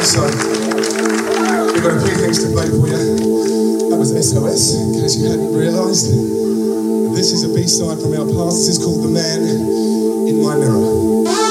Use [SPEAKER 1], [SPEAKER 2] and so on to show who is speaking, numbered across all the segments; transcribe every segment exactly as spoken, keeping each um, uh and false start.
[SPEAKER 1] Also, we've got a few things to play for you. That was S O S, in case you hadn't realised. This is a B-side from our past. This is called The Man in My Mirror.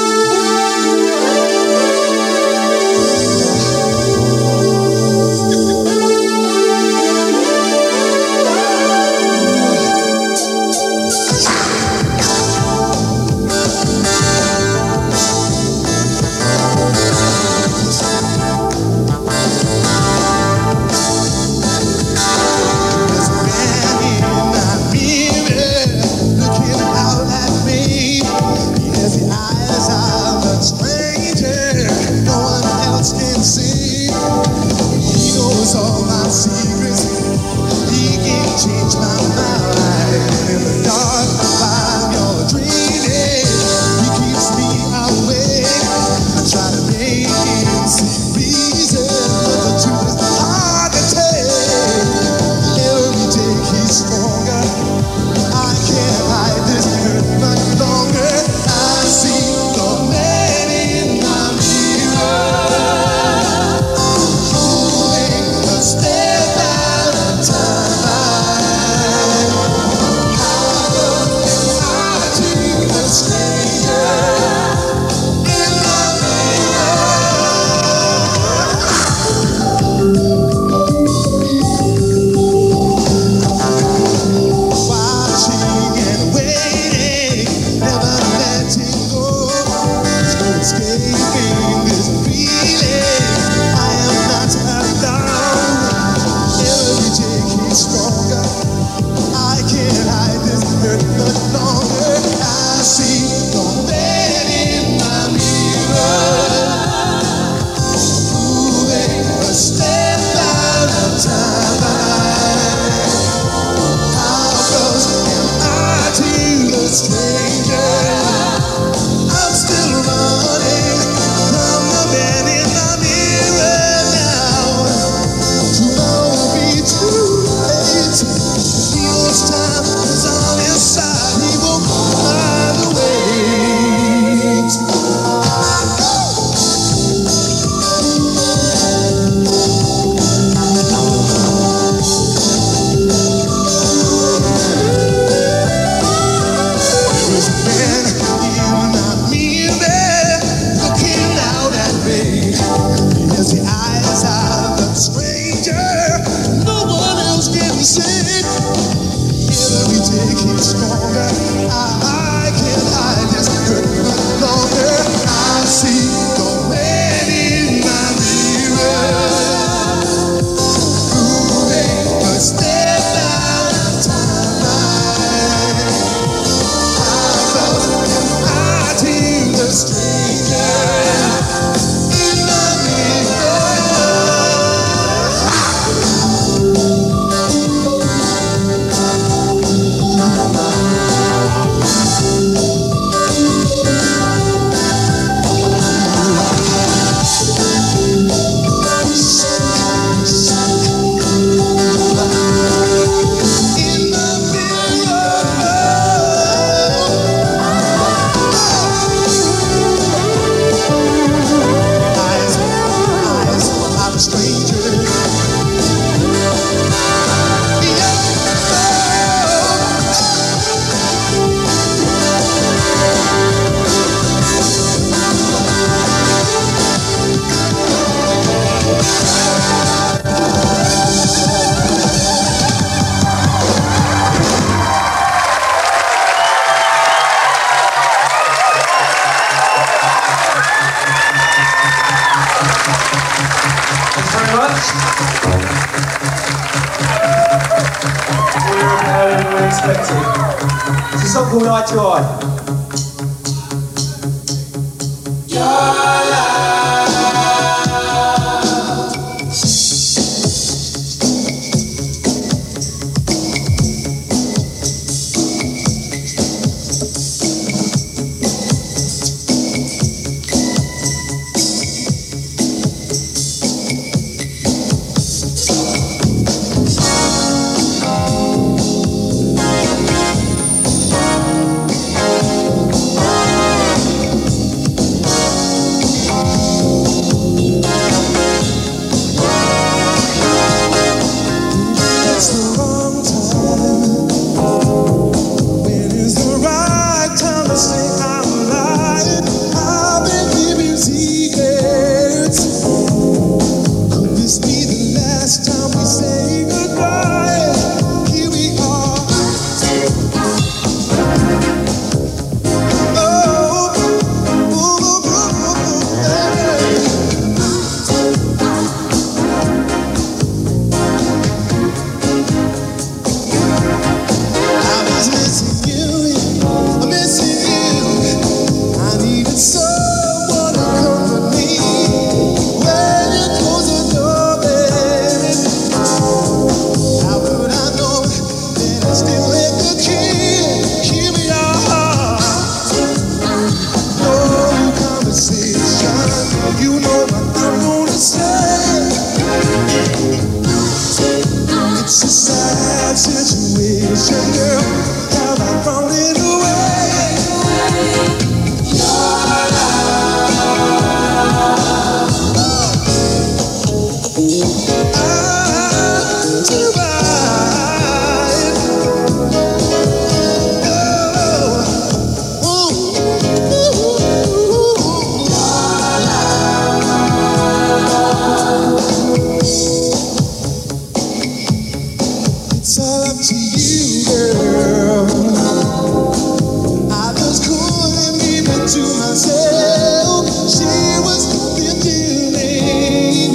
[SPEAKER 2] It's a song called Eye to Eye.
[SPEAKER 1] You know what I'm gonna say. It's a sad situation, girl. Have I thrown it away? Your love. I'm too blind. Oh, ooh, ooh, your love. It's all up to you, girl. I just couldn't leave it to myself. She was the feeling.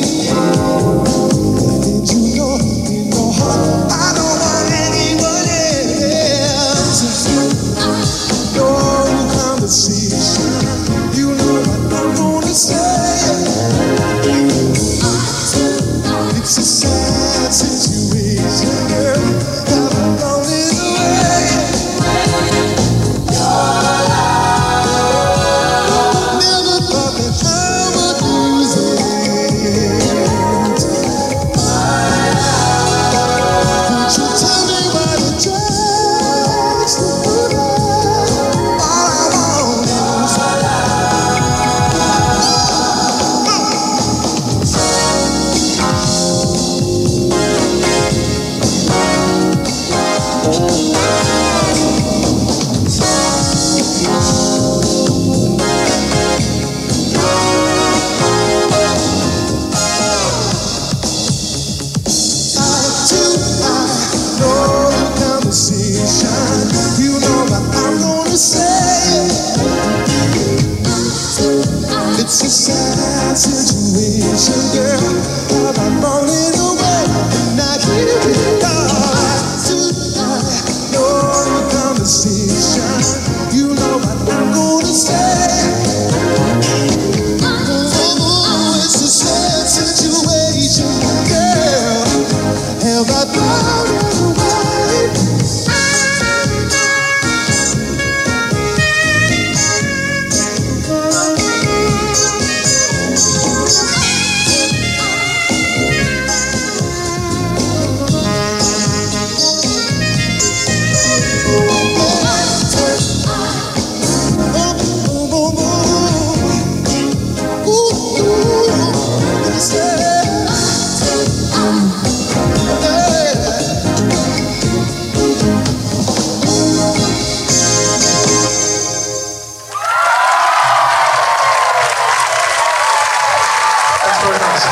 [SPEAKER 1] Did you know in your heart I don't want anyone else? Your conversation, you know what I'm gonna say. It's a sad situation, girl. Have I thrown it away? Never thought that I would lose it. Could you tell me what it takes to put out all I want is I do, I know the conversation. You know what I'm gonna say. It's a sad situation, girl. Have I thrown it away? Now here we are. I do, I know the conversation. You know what I'm gonna say. Oh, it's a sad situation, girl. Have I thrown it away?
[SPEAKER 2] Thanks very much.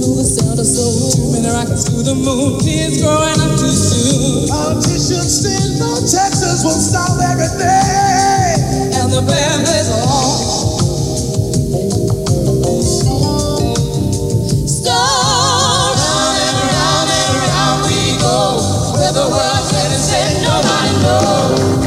[SPEAKER 1] to the sound of soul. Too many rockets to the moon, kids growing up too soon. Politicians send no Texas will solve everything, and the band plays on. Star round and round and round we go, where the world's headed, said nobody knows.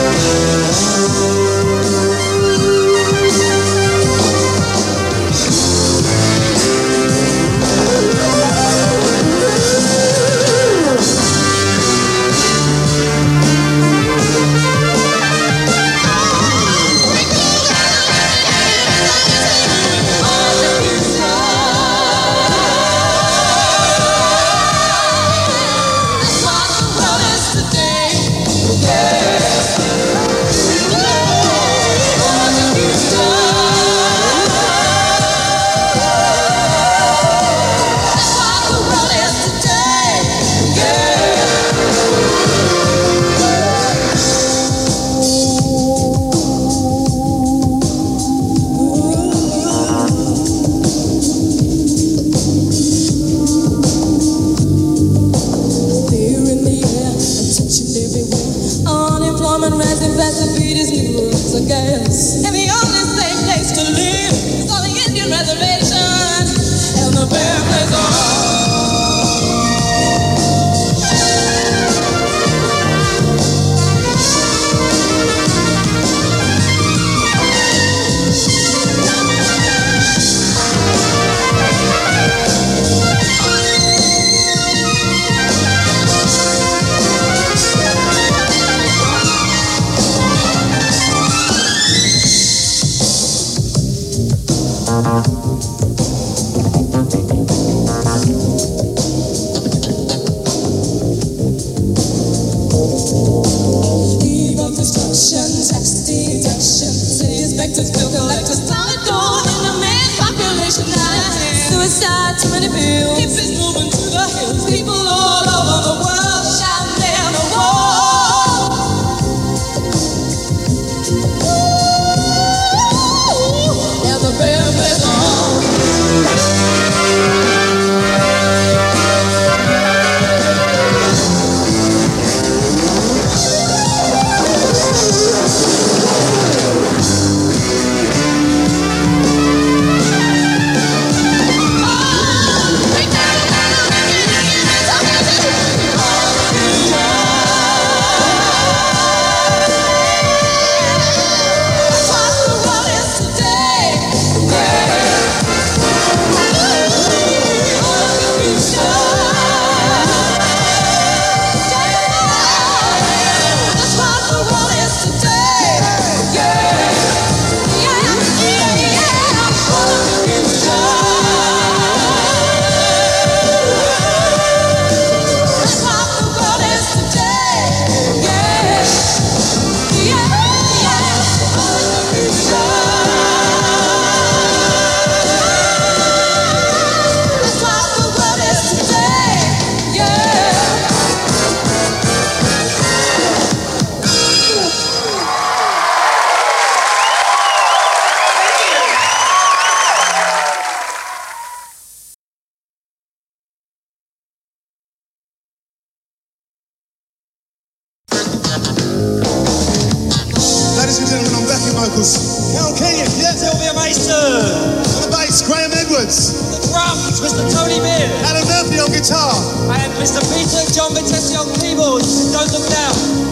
[SPEAKER 3] Carol Kenyon, yes, Sylvia Mason.
[SPEAKER 4] On the bass, Graham Edwards.
[SPEAKER 3] The drums, Mister Tony Beard.
[SPEAKER 4] Adam Murphy on guitar.
[SPEAKER 3] And Mister Peter John Vitesse on keyboards. Don't look down.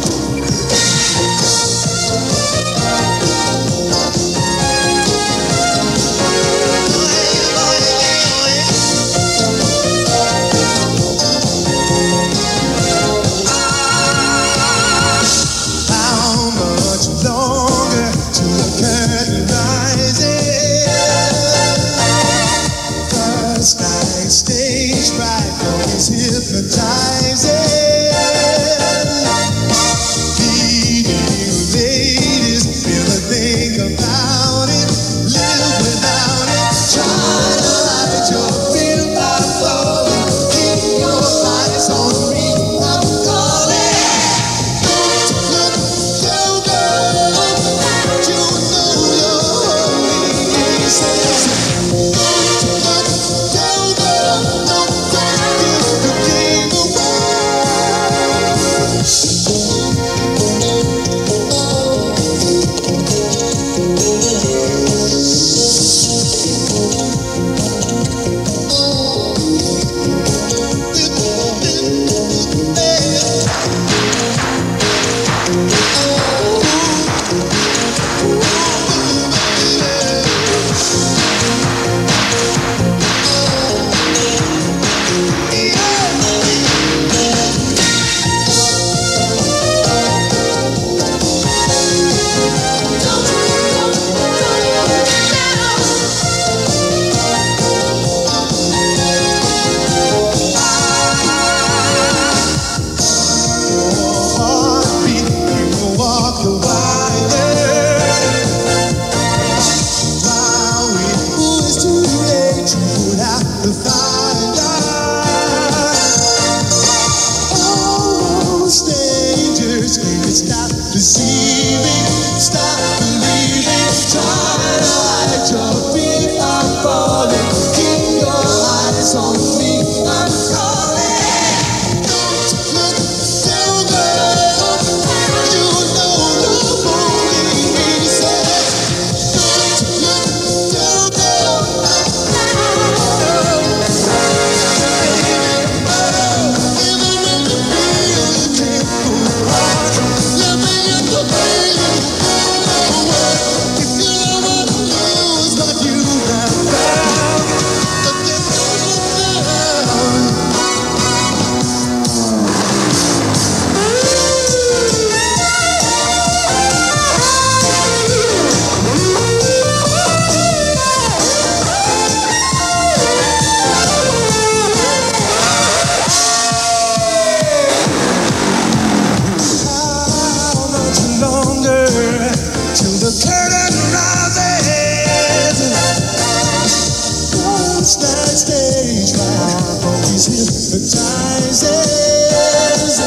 [SPEAKER 1] Go, go. hypnotizes.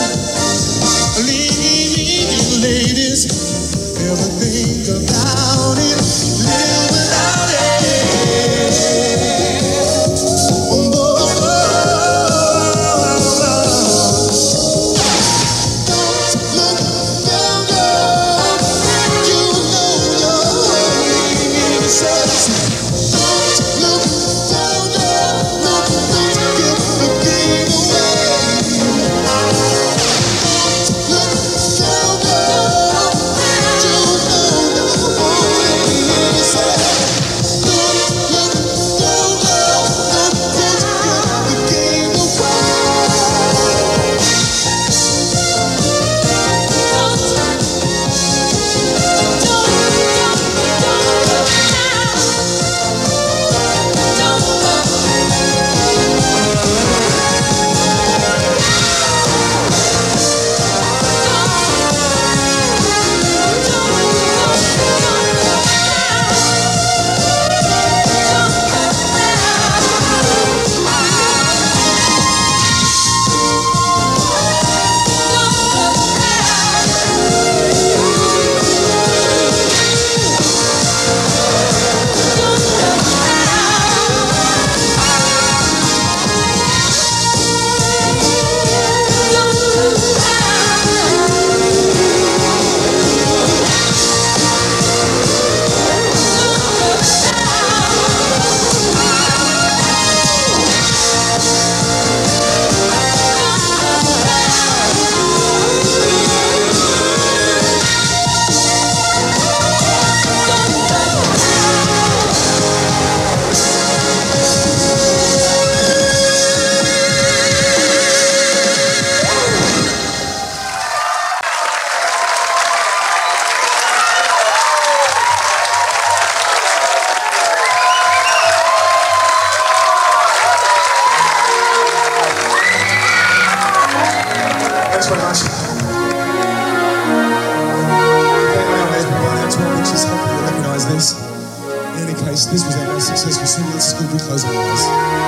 [SPEAKER 1] Leave ladies, never think about it, live without it. Oh, oh, oh, oh. Don't look down, girl. You know you're innocent. Don't look down, girl. No, don't give the game away. Don't look down, girl. You know you're innocent. Don't look down, girl. No, don't give the game away. Thanks very much. Okay, now there's one out to which is hoping you recognise this. In any case, this was our most successful single. This is called We Close Our Eyes.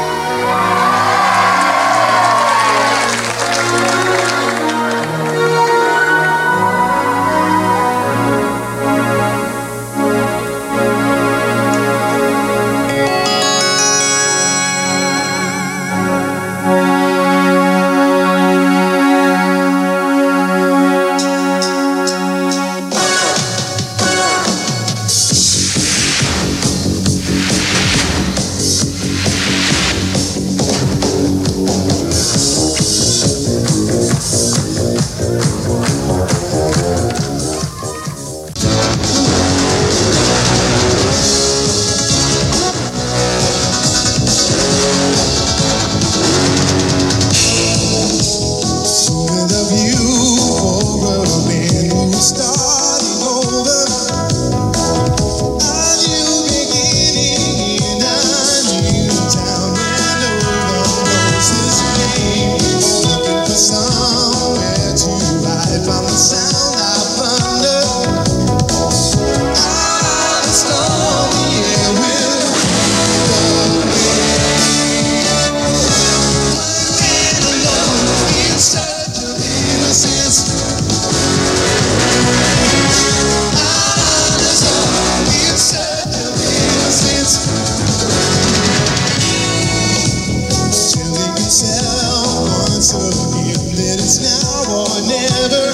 [SPEAKER 1] With a view for a man who's starting over, a new beginning in a new town where no one knows his name. Looking for somewhere to hide from the sound of thunder. Out of the stormy air will go away. One man alone in search of innocence. Out on his own in search of innocence. Telling himself once again that it's now or never.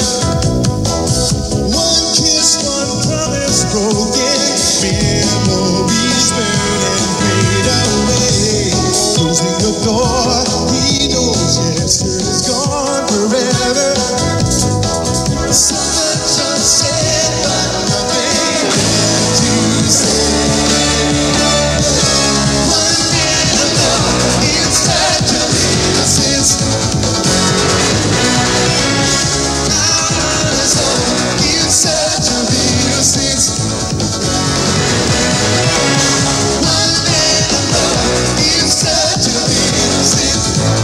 [SPEAKER 1] One kiss, one promise broken. Memories burn and fade away. Closing the door, he knows yesterday's gone forever. So much unsaid, but nothing left to say. One man alone in search of innocence. Out on his own in search of innocence. One man alone in search of innocence.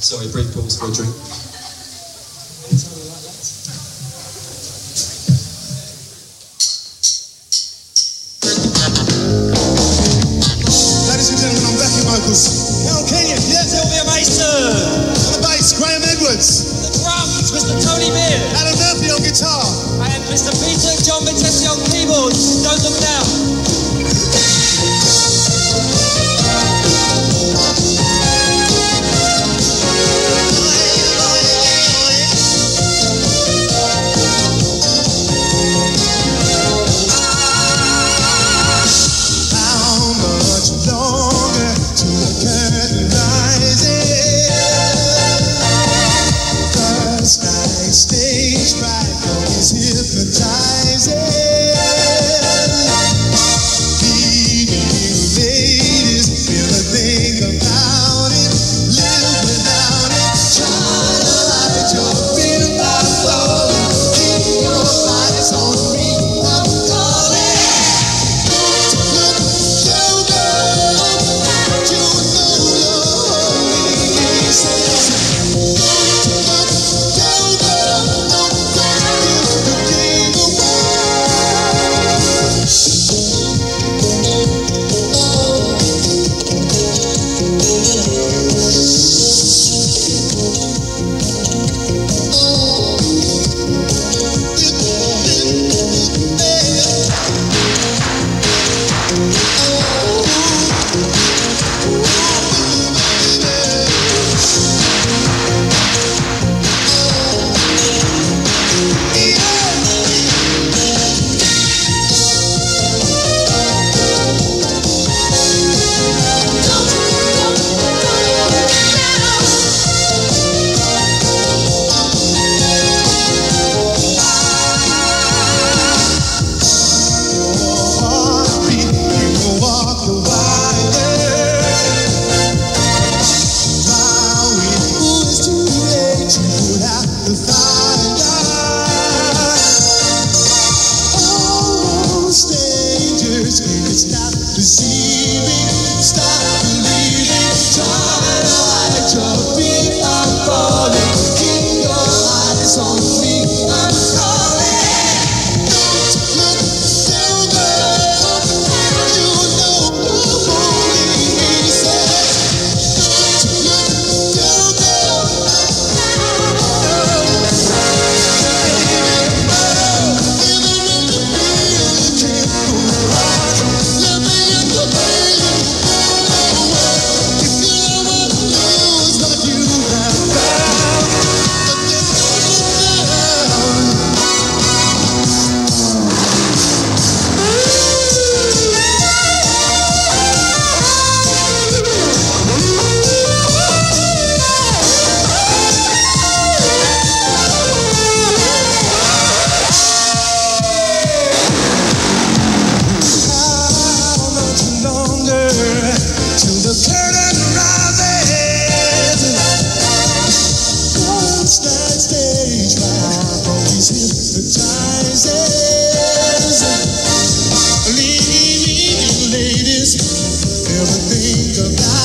[SPEAKER 3] Sorry, brief pause for a drink.
[SPEAKER 4] Ladies and gentlemen, I'm backing vocals. Cal Kenyon, yes,
[SPEAKER 3] Sylvia Mason.
[SPEAKER 4] on the bass, Graham Edwards.
[SPEAKER 3] The drums, Mister Tony Beard.
[SPEAKER 4] Adam Murphy on guitar.
[SPEAKER 3] And Mister Peter John Vitesse on keyboards. Don't look now.
[SPEAKER 4] How much longer till the curtain rises? First night stage fright is hypnotizing. Leaving you ladies, never think about it, live without it. Try to hide your fear of falling, keep your eyes on me, I'm calling. Stop deceiving, stop believing, try to hide your fear of falling, keep your eyes on me, I'm calling. Don't look down, girl, you know you're holding me safe. Don't look down, girl, till the curtain rises. Once that stage light always hypnotizes. Leave me, ladies, never think about